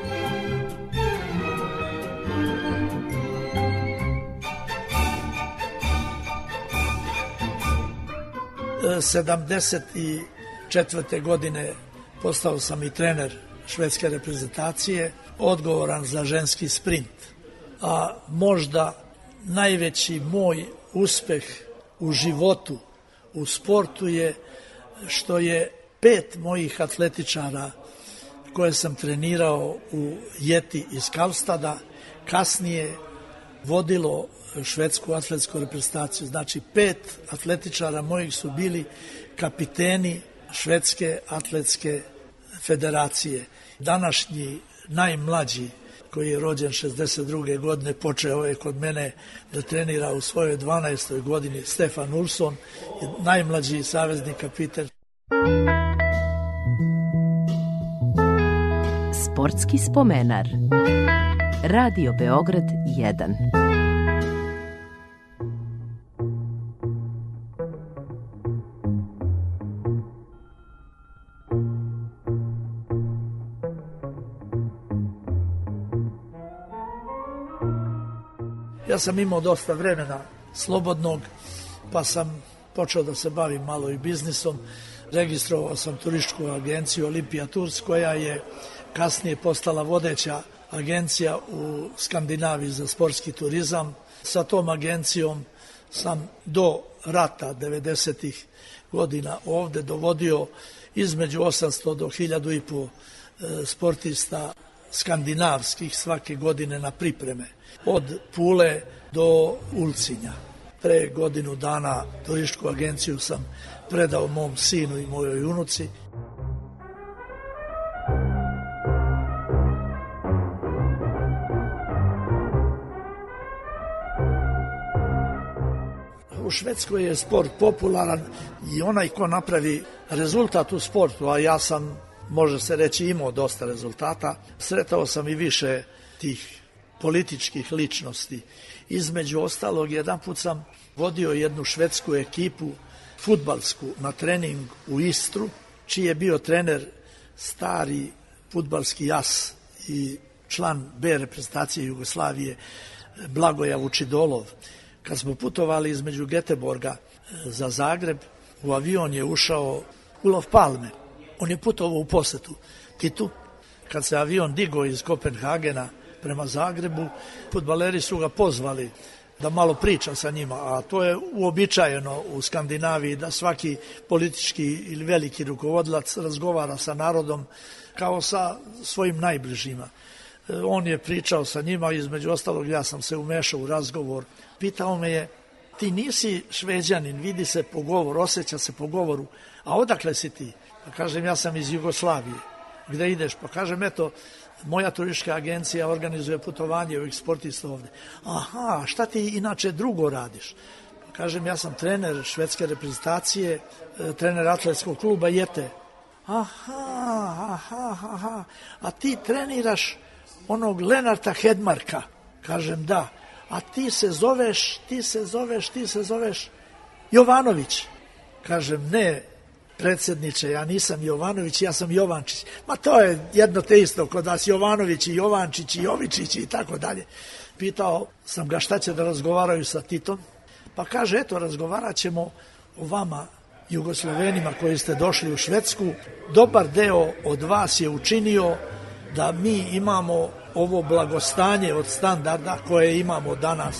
sedamdeset četvrte godine postao sam i trener švedske reprezentacije, odgovoran za ženski sprint. A možda najveći moj uspeh u životu, u sportu je što je pet mojih atletičara koje sam trenirao u Jeti iz Karlstada kasnije vodilo švedsku atletsku reprezentaciju. Znači, pet atletičara mojih su bili kapiteni švedske atletske federacije. Današnji najmlađi, koji je rođen šezdeset druge godine, počeo je kod mene da trenira u svojoj dvanaestoj godini, Stefan Ulfsson, najmlađi savezni kapiten. Sportski spomenar. Radio Beograd jedan. Ja sam imao dosta vremena slobodnog, pa sam počeo da se bavim malo i biznisom. Registrovao sam turističku agenciju Olympia Tours, koja je kasnije postala vodeća agencija u Skandinaviji za sportski turizam. Sa tom agencijom sam do rata devedesetih godina ovde dovodio između osamsto do hiljadu i po sportista skandinavskih svake godine na pripreme. Od Pule do Ulcinja. Pre godinu dana turističku agenciju sam predao mom sinu i mojoj unuci. U Švedskoj je sport popularan i onaj ko napravi rezultat u sportu, a ja sam, može se reći, imao dosta rezultata, sretao sam i više tih političkih ličnosti. Između ostalog, jedan put sam vodio jednu švedsku ekipu, fudbalsku, na trening u Istru, čiji je bio trener stari fudbalski as i član B reprezentacije Jugoslavije Blagoja Vučidolov. Kad smo putovali između Göteborga za Zagreb, u avion je ušao Olof Palme. On je putovao u posetu Titu. Kad se avion digao iz Kopenhagena prema Zagrebu, fudbaleri su ga pozvali da malo priča sa njima, a to je uobičajeno u Skandinaviji da svaki politički ili veliki rukovodilac razgovara sa narodom kao sa svojim najbližima. On je pričao sa njima, između ostalog ja sam se umešao u razgovor. Pitao me je, ti nisi Šveđanin, vidi se po govoru, osjeća se po govoru, a odakle si ti? Pa kažem, ja sam iz Jugoslavije. Gde ideš? Pa kažem, eto, moja turistička agencija organizuje putovanje ovih sportista ovde. Aha, šta ti inače drugo radiš? Pa kažem, ja sam trener švedske reprezentacije, trener atletskog kluba Jete. Aha, aha, aha, a ti treniraš onog Lennarta Hedmarka? Kažem, da. A ti se zoveš, ti se zoveš, ti se zoveš Jovanović? Kažem, ne, predsjedniče, ja nisam Jovanović, ja sam Jovančić. Ma to je jedno te isto, kod nas Jovanović i Jovančić i Jovičić i tako dalje. Pitao sam ga šta će da razgovaraju sa Titom, pa kaže, eto, razgovarat ćemo o vama, Jugoslovenima koji ste došli u Švedsku. Dobar deo od vas je učinio da mi imamo ovo blagostanje od standarda koje imamo danas.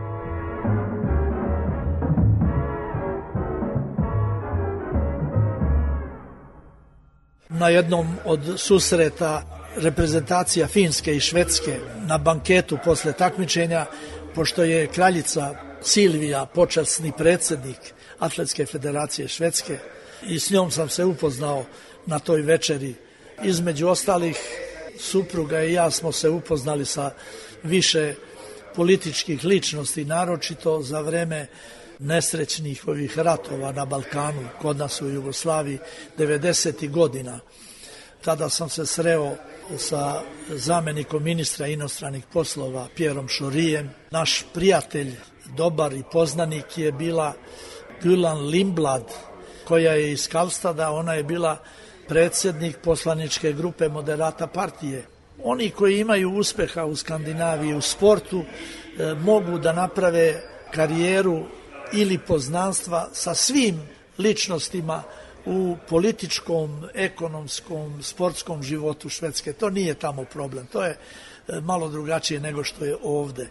Na jednom od susreta reprezentacija Finske i Švedske na banketu posle takmičenja, pošto je kraljica Silvija počasni predsjednik Atletske federacije Švedske i s njom sam se upoznao na toj večeri. Između ostalih, supruga i ja smo se upoznali sa više političkih ličnosti, naročito za vreme nesrećnih ovih ratova na Balkanu, kod nas u Jugoslaviji, devedesetih godina. Tada sam se sreo sa zamenikom ministra inostranih poslova Pierom Šorijem. Naš prijatelj, dobar i poznanik je bila Gülan Lindblad, koja je iz Karlstada, ona je bila predsjednik poslaničke grupe Moderata partije. Oni koji imaju uspeha u Skandinaviji u sportu e, mogu da naprave karijeru ili poznanstva sa svim ličnostima u političkom, ekonomskom, sportskom životu Švedske. To nije tamo problem. To je e, malo drugačije nego što je ovde.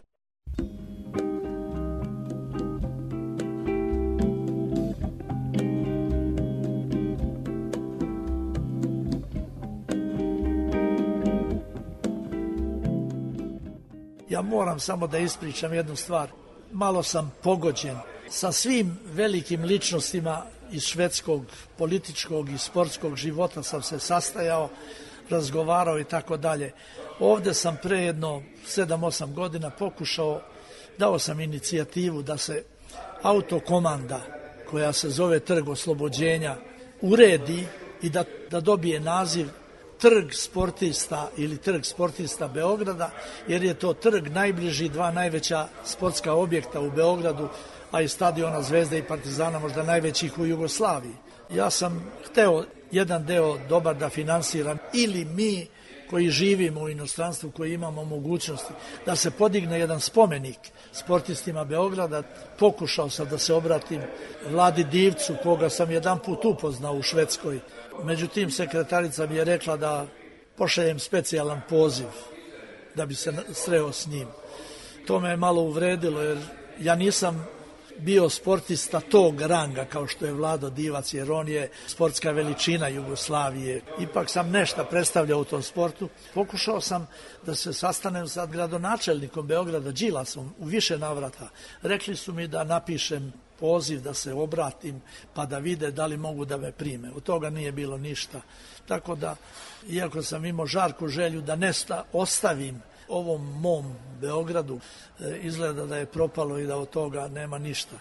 Ja moram samo da ispričam jednu stvar. Malo sam pogođen. Sa svim velikim ličnostima iz švedskog političkog i sportskog života sam se sastajao, razgovarao i tako dalje. Ovde sam pre jedno sedam osam godina pokušao, dao sam inicijativu da se autokomanda koja se zove Trg oslobođenja uredi i da, da dobije naziv Trg sportista ili Trg sportista Beograda, jer je to trg najbliži dva najveća sportska objekta u Beogradu, a i stadiona Zvezde i Partizana možda najvećih u Jugoslaviji. Ja sam hteo jedan deo dobar da finansiram ili mi koji živimo u inostranstvu, koji imamo mogućnosti da se podigne jedan spomenik sportistima Beograda. Pokušao sam da se obratim Vladi Divcu, koga sam jedan put upoznao u Švedskoj. Međutim, sekretarica mi je rekla da pošaljem specijalan poziv da bi se sreo s njim. To me je malo uvredilo, jer ja nisam bio sportista tog ranga kao što je Vlado Divac, jer on je sportska veličina Jugoslavije. Ipak sam nešto predstavljao u tom sportu. Pokušao sam da se sastanem sa gradonačelnikom Beograda, Đilasom, u više navrata. Rekli su mi da napišem poziv, da se obratim, pa da vide da li mogu da me prime. Od toga nije bilo ništa. Tako da, iako sam imao žarku želju da nesta ostavim ovom mom Beogradu, izgleda da je propalo i da od toga nema ništa.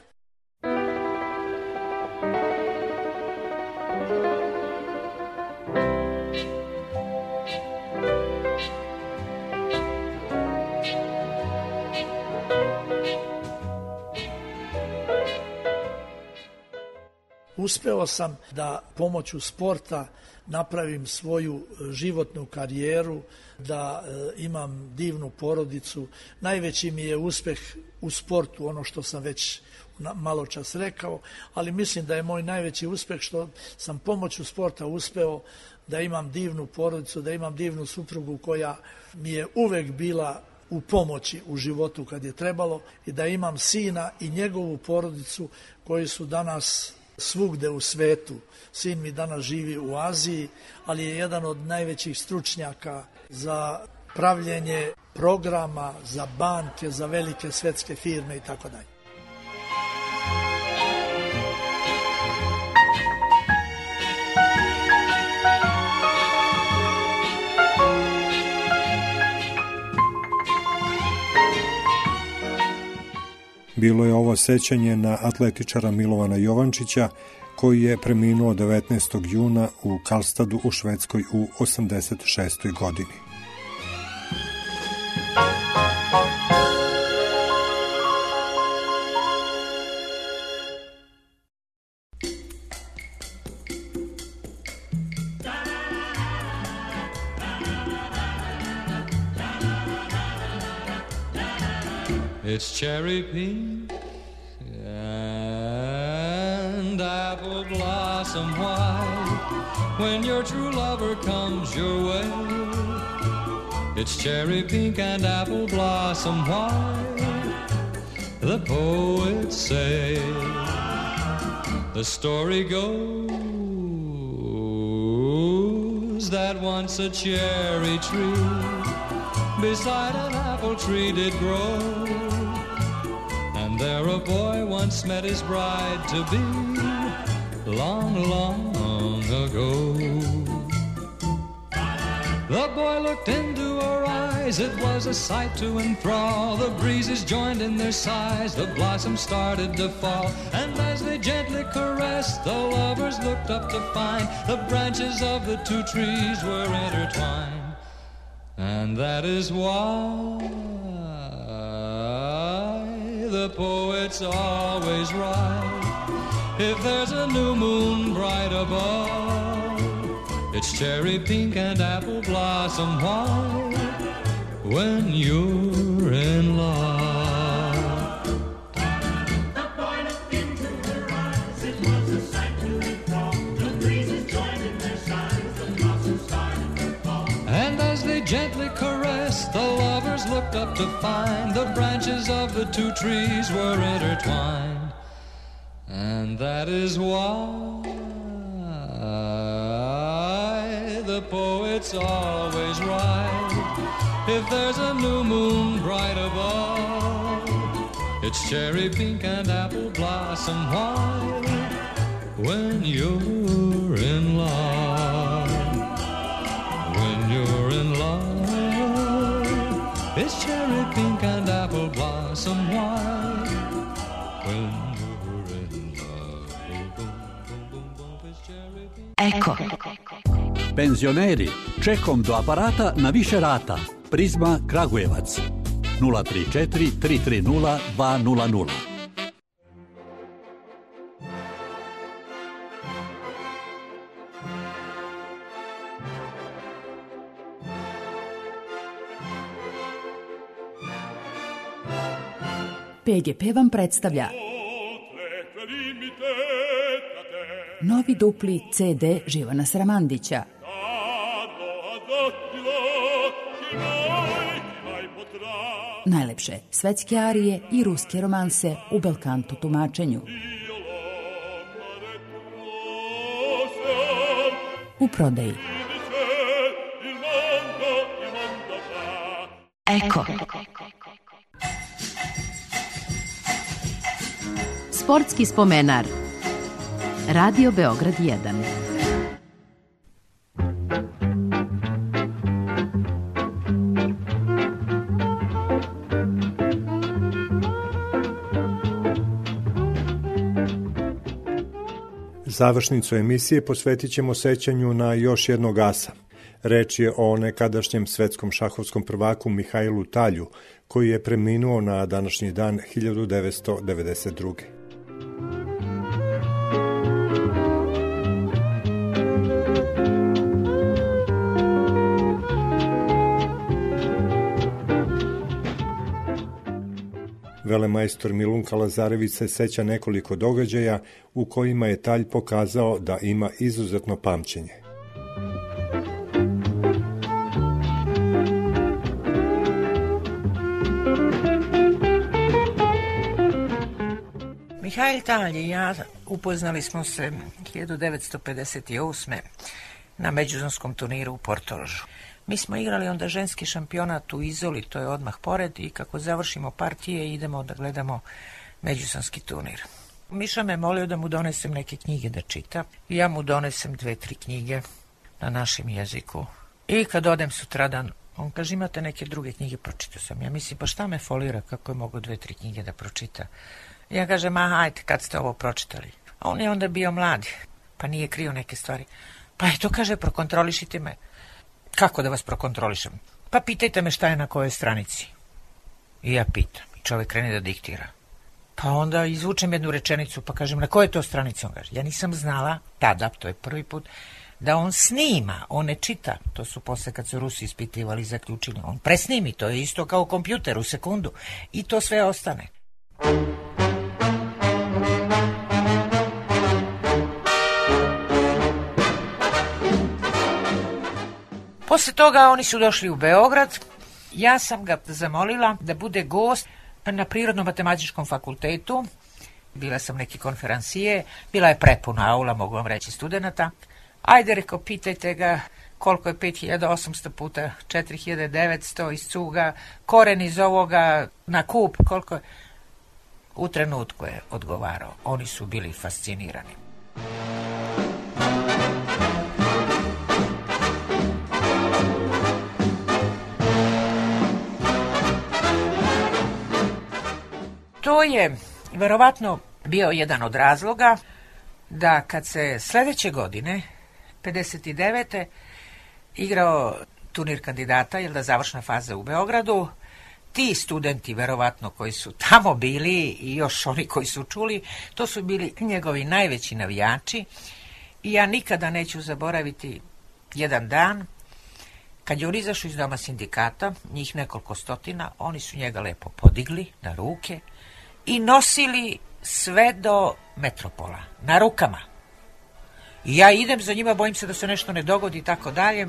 Uspeo sam da pomoću sporta napravim svoju životnu karijeru, da e, imam divnu porodicu. Najveći mi je uspeh u sportu, ono što sam već malo čas rekao, ali mislim da je moj najveći uspeh što sam pomoću sporta uspeo da imam divnu porodicu, da imam divnu suprugu koja mi je uvek bila u pomoći u životu kad je trebalo i da imam sina i njegovu porodicu koji su danas svugde u svetu. Sin mi danas živi u Aziji, ali je jedan od najvećih stručnjaka za pravljenje programa, za banke, za velike svetske firme i tako dalje. Bilo je ovo sećanje na atletičara Milovana Jovančića, koji je preminuo devetnaestog juna u Karlstadu u Švedskoj u osamdeset šestoj godini. It's cherry pink and apple blossom white when your true lover comes your way. It's cherry pink and apple blossom white, the poets say. The story goes that once a cherry tree beside an apple tree did grow, and there a boy once met his bride-to-be long, long ago. The boy looked into her eyes eyes, it was a sight to enthrall. The breezes joined in their sighs, the blossoms started to fall. And as they gently caressed, the lovers looked up to find the branches of the two trees were intertwined. And that is why the poets always write, if there's a new moon bright above, it's cherry pink and apple blossom white when you're in love. The boy looked into her eyes, it was a sight to enthrall. The breezes joined in their sighs, the blossoms started to fall. And as they gently caressed, the lovers looked up to find the branches of the two trees were intertwined. And that is why the poets always write, if there's a new moon bright above, it's cherry pink and apple blossom white when you're in love. When you're in love, it's cherry pink and apple blossom white when you're in love. It's cherry pink. Eko. Penzioneri, čekom do aparata na više rata. Prizma Kragujevac. nula tri četiri tri tri nula dva nula nula. P G P vam predstavlja novi dupli C D Živana Sramandića. Najlepše svetske arije i ruske romanse u belkanto tumačenju. U prodaji. Eko. Sportski spomenar. Radio Beograd jedan. Završnicu emisije posvetit ćemo sećanju na još jednog asa. Reč je o nekadašnjem svetskom šahovskom prvaku Mihajlu Talju, koji je preminuo na današnji dan hiljadu devetsto devedeset druge. Velemajstor Milunka Lazarević se seća nekoliko događaja u kojima je Talj pokazao da ima izuzetno pamćenje. Mihajl Talj i ja upoznali smo se hiljadu devetsto pedeset osme. na međuzonskom turniru u Portorožu. Mi smo igrali onda ženski šampionat u Izoli, to je odmah pored, i kako završimo partije idemo da gledamo međuzonski turnir. Miša me molio da mu donesem neke knjige da čita i ja mu donesem dve, tri knjige na našem jeziku. I kad odem sutradan, on kaže, imate neke druge knjige, pročitao sam. Ja mislim, pa šta me folira, kako je mogo dve, tri knjige da pročita? Ja kažem, ma hajte, kad ste ovo pročitali? A on je onda bio mlad, pa nije krio neke stvari. Pa eto, kaže, prokontrolišite me. Kako da vas prokontrolišem? Pa pitajte me šta je na kojoj stranici. I ja pitam. I čovjek krene da diktira. Pa onda izvučem jednu rečenicu, pa kažem, na kojoj to stranici? On kaže, ja nisam znala tada, to je prvi put, da on snima, on ne čita. To su posle kad su Rusi ispitivali i zaključili. On presnimi, to je isto kao kompjuter u sekundu. I to sve ostane. Posle toga oni su došli u Beograd. Ja sam ga zamolila da bude gost na Prirodno-matematičkom fakultetu. Bila sam neki konferansije, bila je prepuna aula, mogu vam reći, studenta. Ajde, rekao, pitajte ga koliko je pet hiljada osamsto puta četiri hiljade devetsto iz cuga, koren iz ovoga na kup, koliko je. U trenutku je odgovarao. Oni su bili fascinirani. To je verovatno bio jedan od razloga da kad se sledeće godine, pedeset devete igrao turnir kandidata, jer da završna faza u Beogradu, ti studenti verovatno koji su tamo bili i još oni koji su čuli, to su bili njegovi najveći navijači i ja nikada neću zaboraviti jedan dan kad je on izašao iz doma sindikata, njih nekoliko stotina, oni su njega lepo podigli na ruke i nosili sve do Metropola, na rukama. I ja idem za njima, bojim se da se nešto ne dogodi i tako dalje.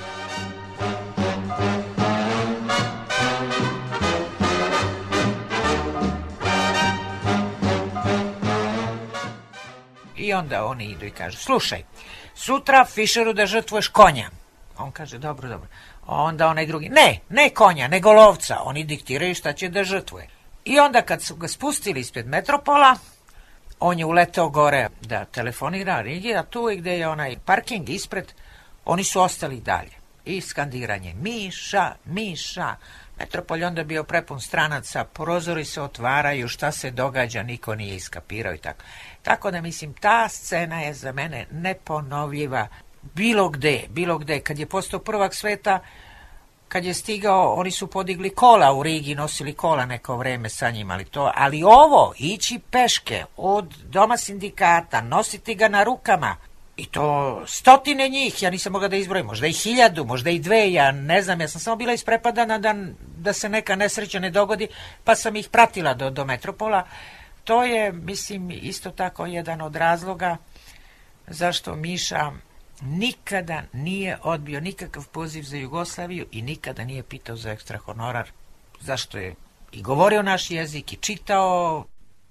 I onda oni idu i kažu, slušaj, sutra Fischeru da žrtvuješ konja. On kaže, dobro, dobro. Onda onaj drugi, ne, ne konja, nego lovca. Oni diktiraju šta će da žrtvuje. I onda kad su ga spustili ispred Metropola, on je uleteo gore da telefonira, rigi, a tu gde je onaj parking ispred, oni su ostali dalje. I skandiranje, Miša, Miša. Metropol je onda bio prepun stranaca, prozori se otvaraju, šta se događa, niko nije iskapirao i tako. Tako da, mislim, ta scena je za mene neponovljiva. Bilo gde, bilo gde. Kad je postao prvak sveta, kad je stigao, oni su podigli kola u Rigi, nosili kola neko vreme sa njim, ali to, ali ovo, ići peške od doma sindikata, nositi ga na rukama, i to stotine njih, ja nisam mogla da izbrojim, možda i hiljadu, možda i dve, ja ne znam, ja sam samo bila isprepadana da, da se neka nesreća ne dogodi, pa sam ih pratila do, do Metropola. To je, mislim, isto tako jedan od razloga zašto Miša nikada nije odbio nikakav poziv za Jugoslaviju i nikada nije pitao za ekstra honorar, zašto je i govorio naš jezik i čitao.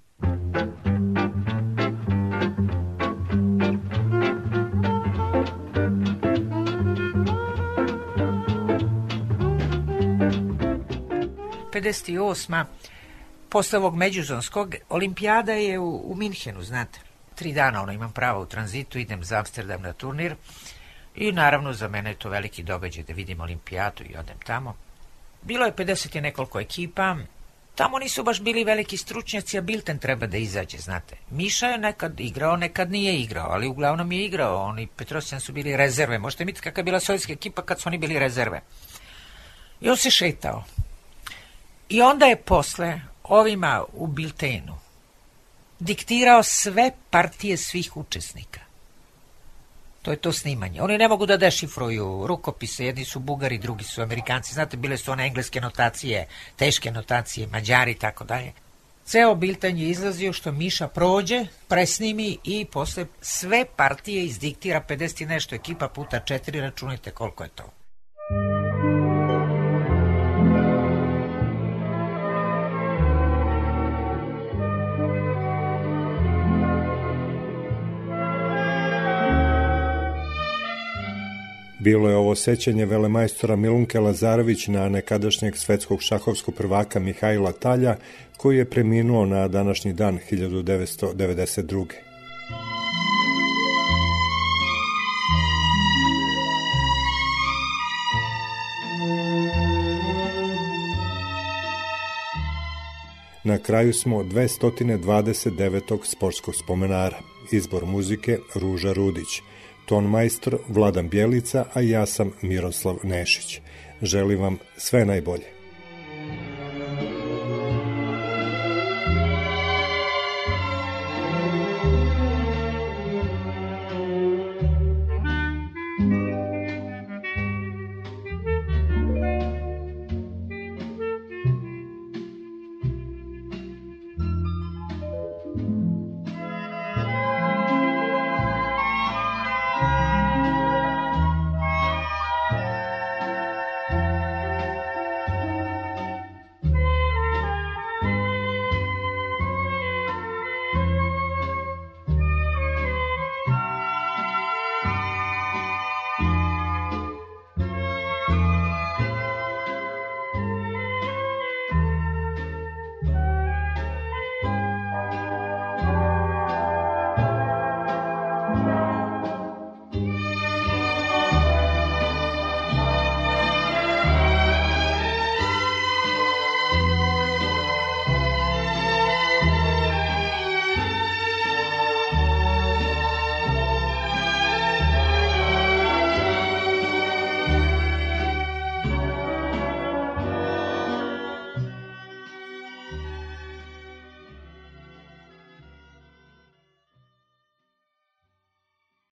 pedeset osma posle ovog međuzonskog, olimpijada je u, u Minhenu, znate. Tri dana ono imam pravo u tranzitu, idem za Amsterdam na turnir i naravno za mene je to veliki događaj da vidim olimpijadu i odem tamo. Bilo je pedeset i nekoliko ekipa, tamo nisu baš bili veliki stručnjaci, a Bilten treba da izađe, znate. Miša je nekad igrao, nekad nije igrao, ali uglavnom je igrao, oni Petrosjan su bili rezerve, možete misliti kakva je bila sovjetska ekipa kad su oni bili rezerve. I on se šetao. I onda je posle ovima u Biltenu diktirao sve partije svih učesnika. To je to snimanje. Oni ne mogu da dešifruju rukopise, jedni su Bugari, drugi su Amerikanci. Znate, bile su one engleske notacije, teške notacije, Mađari i tako dalje. Ceo Bilten je izlazio što Miša prođe, presnimi i posle sve partije izdiktira pedeset i nešto ekipa puta četiri, računajte koliko je to. Bilo je ovo sećanje velemajstora Milunke Lazarević na nekadašnjeg svetskog šahovskog prvaka Mihajla Talja, koji je preminuo na današnji dan hiljadu devetsto devedeset druge. Na kraju smo dvesta dvadeset devetog sportskog spomenara. Izbor muzike Ruža Rudić. Ton majstor Vladan Bjelica, a ja sam Miroslav Nešić. Želim vam sve najbolje.